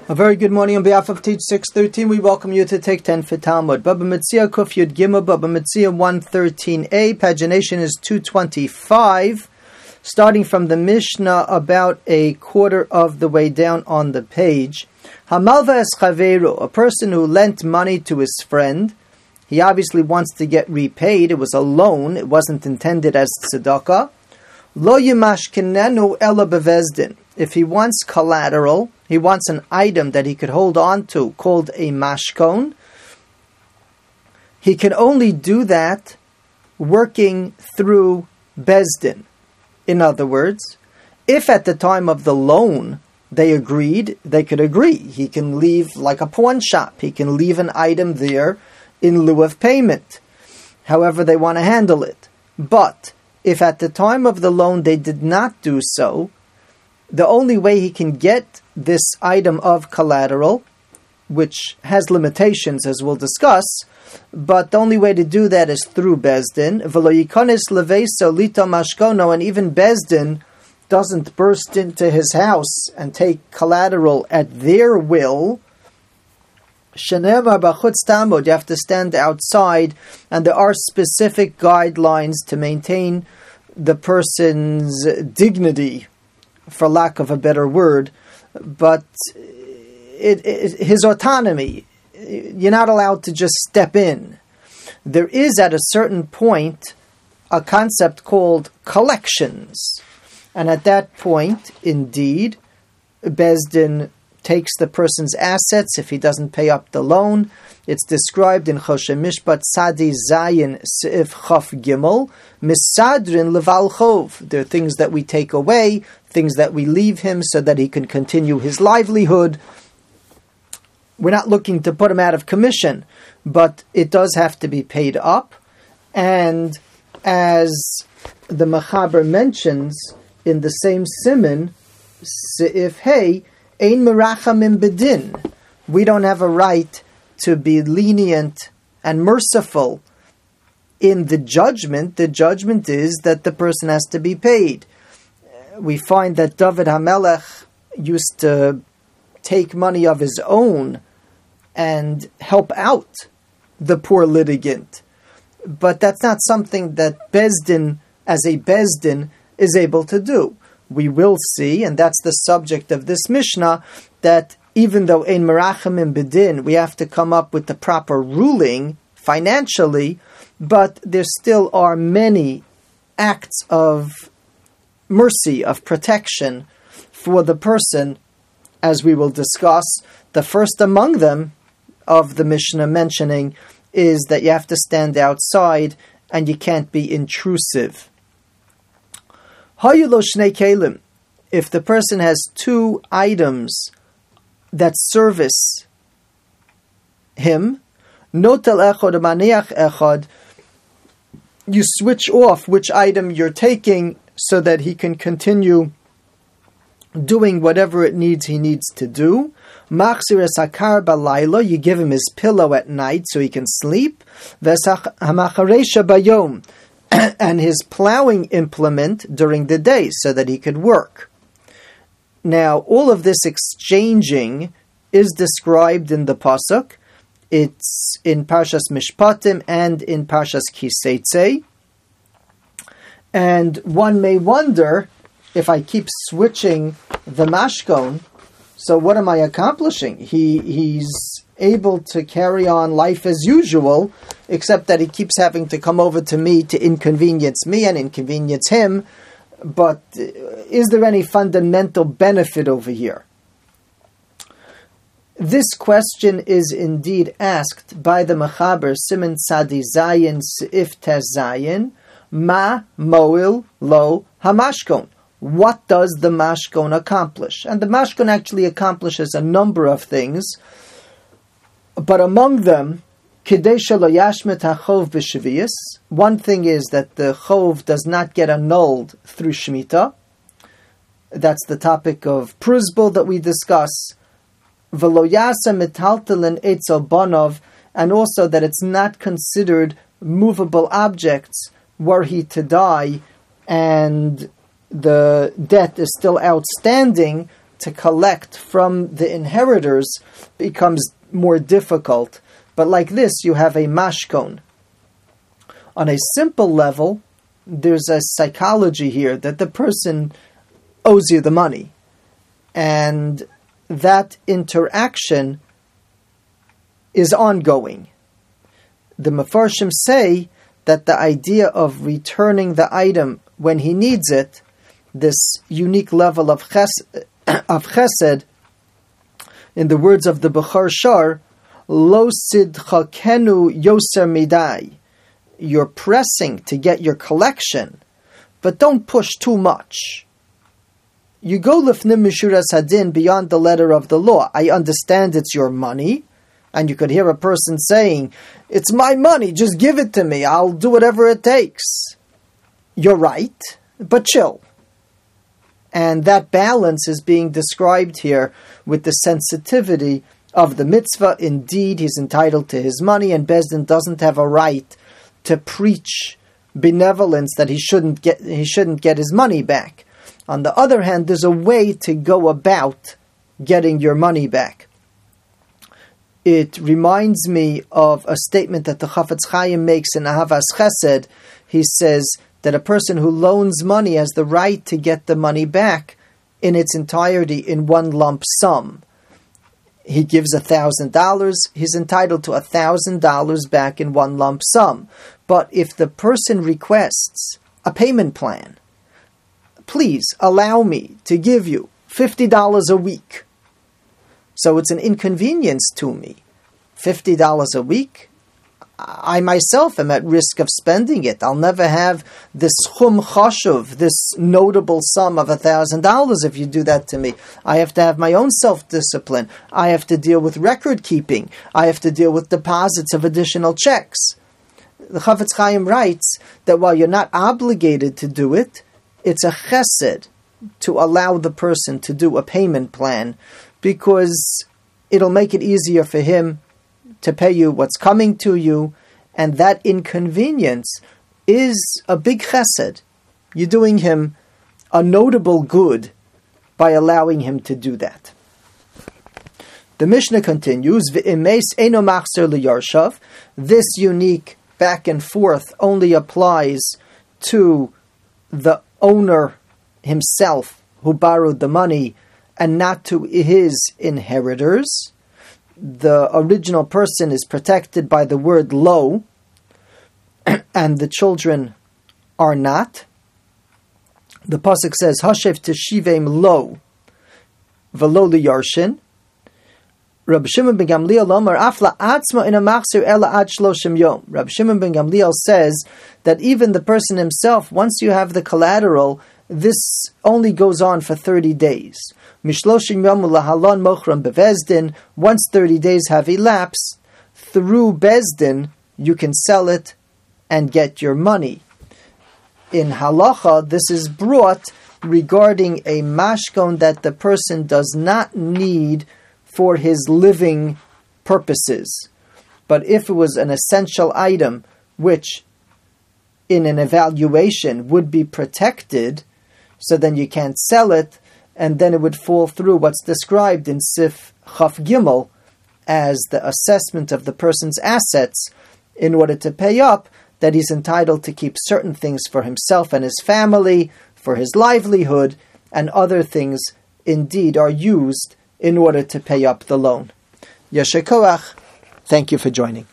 A very good morning on behalf of Teach 613. We welcome you to Take 10 for Talmud. Baba Metzia Kuf Yud Gimel, Baba Metzia 113a. Pagination is 225. Starting from the Mishnah about a quarter of the way down on the page. Hamalva es chaveru, a person who lent money to his friend. He obviously wants to get repaid. It was a loan. It wasn't intended as tzedakah. Lo yimashkinenu ela bevezdin. If he wants collateral, he wants an item that he could hold on to called a mashkon, he can only do that working through Bezdin. In other words, if at the time of the loan they agreed, they could agree. He can leave like a pawn shop. He can leave an item there in lieu of payment. However they want to handle it. But if at the time of the loan they did not do so, the only way he can get this item of collateral, which has limitations as we'll discuss, but the only way to do that is through Bezdin. And even Bezdin doesn't burst into his house and take collateral at their will. You have to stand outside, and there are specific guidelines to maintain the person's dignity, for lack of a better word, but his autonomy. You're not allowed to just step in. There is at a certain point a concept called collections, and at that point, indeed, Bezdin takes the person's assets if he doesn't pay up the loan. It's described in Choshe Mishpat Sadi Zayin Seif Chaf Gimel Misadrin Leval Chov. There are things that we take away, things that we leave him so that he can continue his livelihood. We're not looking to put him out of commission, but it does have to be paid up. And as the Mechaber mentions in the same siman, Seif Hey, Ein Merachamim Bedin. We don't have a right to be lenient and merciful in the judgment. The judgment is that the person has to be paid. We find that David HaMelech used to take money of his own and help out the poor litigant. But that's not something that Bezdin, as a Bezdin, is able to do. We will see, and that's the subject of this Mishnah, that even though Ein Merachamim Bedin, we have to come up with the proper ruling financially, but there still are many acts of mercy, of protection for the person, as we will discuss. The first among them of the Mishnah mentioning is that you have to stand outside and you can't be intrusive. If the person has two items that service him, you switch off which item you're taking so that he can continue doing whatever he needs to do. You give him his pillow at night so he can sleep. And his plowing implement during the day so that he could work. Now, all of this exchanging is described in the Pasuk. It's in Parshas Mishpatim and in Parshas Kiseitze. And one may wonder, if I keep switching the mashkon, so what am I accomplishing? He's able to carry on life as usual, except that he keeps having to come over to me to inconvenience me and inconvenience him. But is there any fundamental benefit over here? This question is indeed asked by the Mechaber, Siman Sadi Zayin Seif Tes Zayin, Ma Moil Lo Hamashkon. What does the mashkon accomplish? And the mashkon actually accomplishes a number of things, but among them, Kedesha lo yashmet hachov b'shviyus. One thing is that the chov does not get annulled through Shemitah. That's the topic of Pruzbul that we discuss. V'lo yasa metaltalin etzel banov, and also that it's not considered movable objects were he to die and the debt is still outstanding to collect from the inheritors becomes more difficult. But like this, you have a mashkon. On a simple level, there's a psychology here that the person owes you the money. And that interaction is ongoing. The Mefarshim say that the idea of returning the item when he needs it, this unique level of chesed, in the words of the Bechor Shar, Lo sidcha kenu yoser midai. You're pressing to get your collection, but don't push too much. You go lifnim mishuras hadin, beyond the letter of the law. I understand it's your money, and you could hear a person saying, it's my money, just give it to me, I'll do whatever it takes. You're right, but chill. And that balance is being described here with the sensitivity of the mitzvah. Indeed, he's entitled to his money, and Bezdin doesn't have a right to preach benevolence that he shouldn't get his money back. On the other hand, there's a way to go about getting your money back. It reminds me of a statement that the Chafetz Chaim makes in Ahavas Chesed. He says that a person who loans money has the right to get the money back in its entirety in one lump sum. He gives $1,000, he's entitled to $1,000 back in one lump sum. But if the person requests a payment plan, please allow me to give you $50 a week. So it's an inconvenience to me. $50 a week? I myself am at risk of spending it. I'll never have this chum chashuv, this notable sum of $1,000 if you do that to me. I have to have my own self-discipline. I have to deal with record keeping. I have to deal with deposits of additional checks. The Chafetz Chaim writes that while you're not obligated to do it, it's a chesed to allow the person to do a payment plan, because it'll make it easier for him to pay you what's coming to you, and that inconvenience is a big chesed. You're doing him a notable good by allowing him to do that. The Mishnah continues, V'imeis eino machzer liyarshav. This unique back and forth only applies to the owner himself who borrowed the money, and not to his inheritors. The original person is protected by the word lo, and the children are not. The pasuk says, Hashev teshivem lo, velo liyarshin. Rabbi Shimon ben Gamliel Omar afla atzma in a machzir ela ad shloshim yom. Rabbi Shimon ben Gamliel says that even the person himself, once you have the collateral, this only goes on for 30 days. Mishloshim yom lahalon mochram bevezdin. Once 30 days have elapsed, through Bezdin, you can sell it and get your money. In halacha, this is brought regarding a mashkon that the person does not need for his living purposes. But if it was an essential item, which in an evaluation would be protected, so then you can't sell it, and then it would fall through what's described in Sif Chaf Gimel as the assessment of the person's assets in order to pay up, that he's entitled to keep certain things for himself and his family, for his livelihood, and other things indeed are used in order to pay up the loan. Yasher Koach, thank you for joining.